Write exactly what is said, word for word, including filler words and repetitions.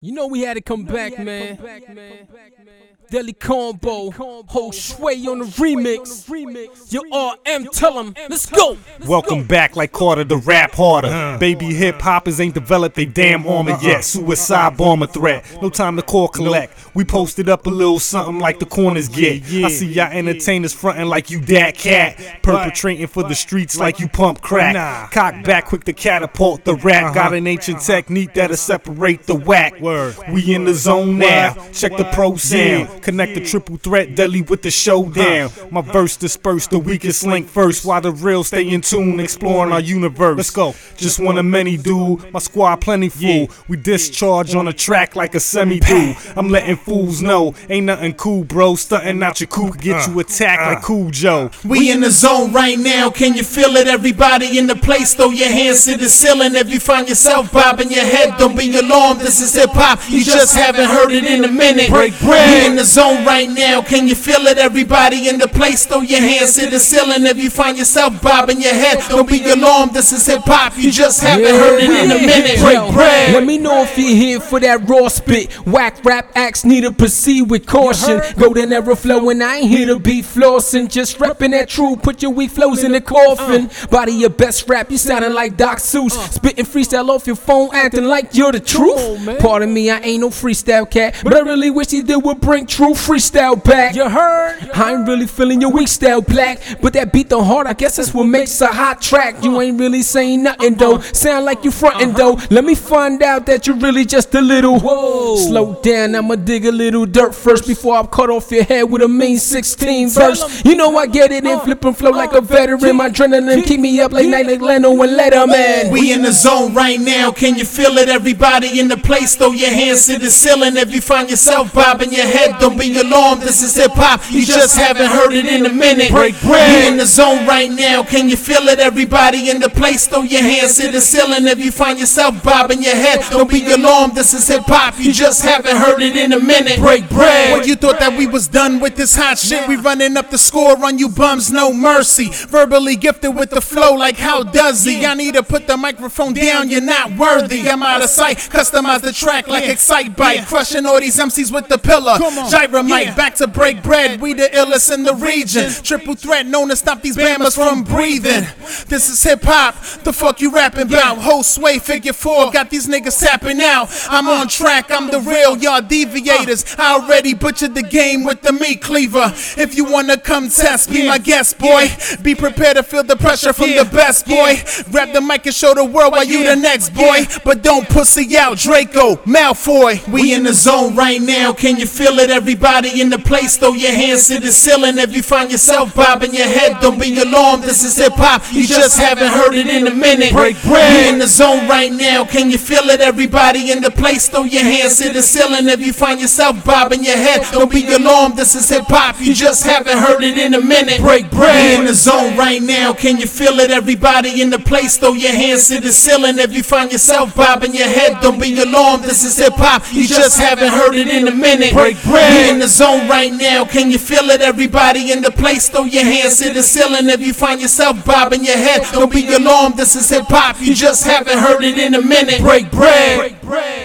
You know we had to come back, man. Deli Combo, whole Sway on the remix. Yo, R M, tell them, let's go. Welcome back like Carter the rap harder. Uh, Baby hip hoppers ain't developed they damn armor uh-uh. yet. Suicide bomber threat, no time to call collect. We posted up a little something like the corners get. I see y'all entertainers frontin' like you dat cat, perpetrating for the streets like you pump crack. Cock back quick to catapult the rap. Got an ancient technique that'll separate the whack. We in the zone now, check the pro sound. Connect the triple threat deli with the showdown. My verse disperse the weakest link first, while the real stay in tune, exploring our universe. Let's go. Just one of many, dude. My squad plenty full. We discharge on the track like a semi-do. I'm letting fools know, ain't nothing cool, bro. Stunting out your coupe, get you attacked like Cool Joe. We in the zone right now, can you feel it? Everybody in the place, throw your hands to the ceiling. If you find yourself bobbing your head, don't be alarmed, this is hip-hop. You just haven't heard it in a minute. Break bread. We in the zone right now, can you feel it? Everybody in the place, throw your hands to the ceiling. If you find yourself bobbing your head, don't be alarmed, this is hip-hop. You just haven't yeah. heard it in a minute. Break bread. Let me know if you're here for that raw spit. Whack rap acts need to proceed with caution. Golden era flowing, I ain't here to be flossing. Just repping that true, put your weak flows in the coffin. Body your best rap, you sounding like Doc Seuss. Spitting freestyle off your phone, acting like you're the truth. Pardon me, I ain't no freestyle cat, but I really wish he did would bring true freestyle back. You heard? I ain't really feeling your weak style black, but that beat the heart, I guess that's what makes a hot track. You ain't really saying nothing though, sound like you frontin' though. Let me find out that you're really just a little. Whoa. Slow down, I'ma dig a little dirt first before I cut off your head with a mean sixteen verse. You know I get it in, flip and flow like a veteran. My adrenaline keep me up late night like Leno and Letterman. We in the zone right now, can you feel it? Everybody in the place, throw your hands to the ceiling. If you find yourself bobbing your head, don't be alarmed, this is hip-hop. You just haven't heard it in a minute. Break bread. You in the zone right now, can you feel it? Everybody in the place, throw your hands to the ceiling. If you find yourself bobbing your head, don't be alarmed, this is hip-hop. You just haven't heard it in a minute. Break bread. What, you thought that we was done with this hot shit? We running up the score on you bums, no mercy. Verbally gifted with the flow like how does he? I need to put the microphone down, you're not worthy. I'm out of sight, customize the track like Excite Bite. Crushing all these M Cs with the pillar. Gyra mic, back to break bread. We the illest in the region. Triple threat known to stop these bammers from breathing. This is hip hop, the fuck you rapping about? Whole Sway, figure four, got these niggas tapping out. I'm on track, I'm the real, y'all deviators. I already butchered the game with the meat cleaver. If you wanna come test, be my guest, boy. Be prepared to feel the pressure from the best, boy. Grab the mic and show the world why you the next, boy. But don't pussy out, Draco, Malfoy. We in the zone right now, can you feel it? Everybody in the place, throw your hands to the ceiling. If you find yourself bobbing your head, don't be alarmed, this is hip-hop. You just haven't heard it in a minute. Break bread. You in the zone right now, can you feel it? Everybody in the place, throw your hands to the ceiling. If you find yourself bobbing your head, don't be alarmed, this is hip-hop. You just haven't heard it in a minute. Break bread. You in the zone right now, can you feel it? Everybody in the place, throw your hands to the ceiling. If you find yourself bobbing your head, don't be alarmed, this is hip-hop. You just haven't heard it in a minute. Break bread. You in the zone right now, can you feel it? Everybody in the place, throw your hands to the ceiling. If you find yourself bobbing your head, don't be alarmed, this is hip-hop. You just haven't heard it in a minute. Break bread. Break bread.